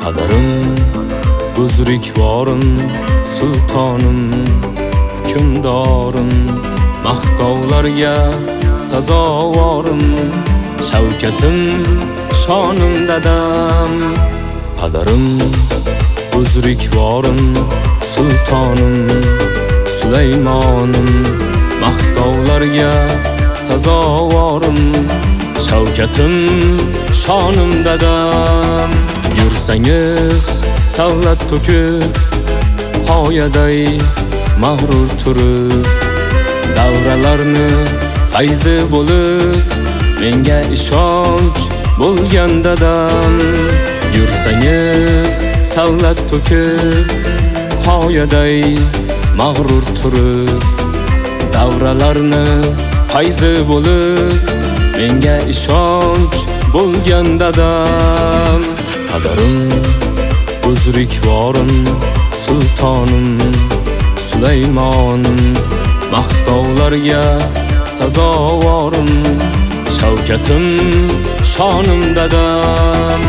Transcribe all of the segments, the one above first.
Qadarim, buzrukvorim, sultonim, hukmdorim, maqtovlarga sazovorim, shavkatim, shonim dadam. Qadarim, buzrukvorim, sultonim, Sulaymonim, maqtovlarga sazovorim, shavkatim, shonim dadam. Yursangiz savlat to'kib, qoyaday mag'rur turib, davralarni fayzi bo'lib, menga ishonch bo'lgan dadam. Yursangiz savlat to'kib, qoyaday mag'rur turib, davralarni fayzi bo'lib, menga ishonch bo'lgan dadam. Qadarim, buzrukvorim, sultonim, Sulaymonim, maqtovlarga sazovorim, shavkatim, shonim dadam.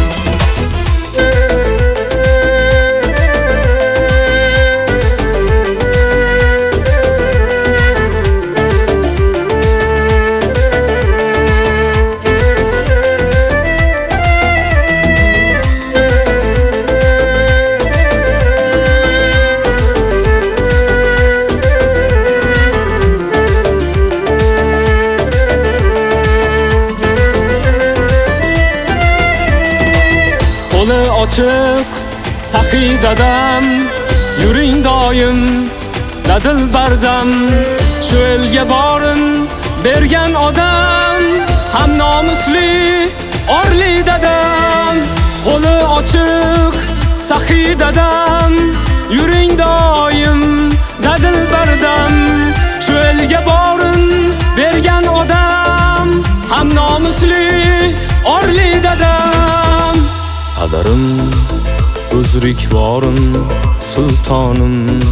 Qo'li ochiq, saxiy dadam, yuring doim, dadil bardam. Shu elga borin bergan odam, ham nomusli, orli dadam. Qo'li ochiq, saxiy dadam, yuring doim, dadil bardam. Shu elga borin bergan odam, ham nomusli, orli dadam. Qadarim, buzrukvorim, sultonim,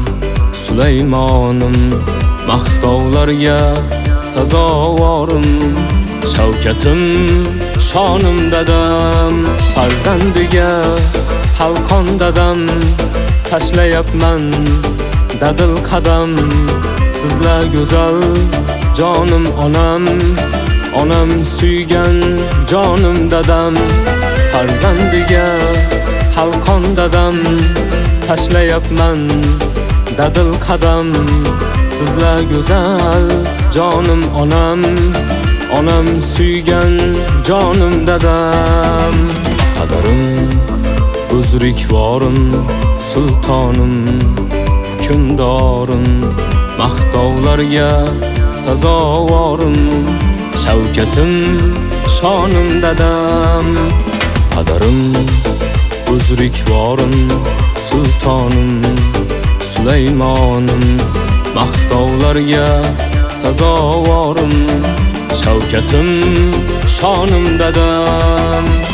Sulaymonim, maqtovlarga sazovorim, shavkatim, shonim dadam. Farzandiga qalqon dadam, tashlayapman dadil qadam. Sizlar go'zal jonim onam, onam suygan jonim dadam. Farzandiga qalqon dadam, tashlayapman dadil qadam. Sizlar go'zal jonim onam, onam suygan jonim dadam. Qadarim, buzrukvorim, sultonim, hukmdorim, maqtovlarga sazovorim, shavkatim, shonim dadam. Qadarim, buzrukvorim, sultonim, Sulaymonim, maqtovlarga sazovorim, shavkatim, shonim dadam.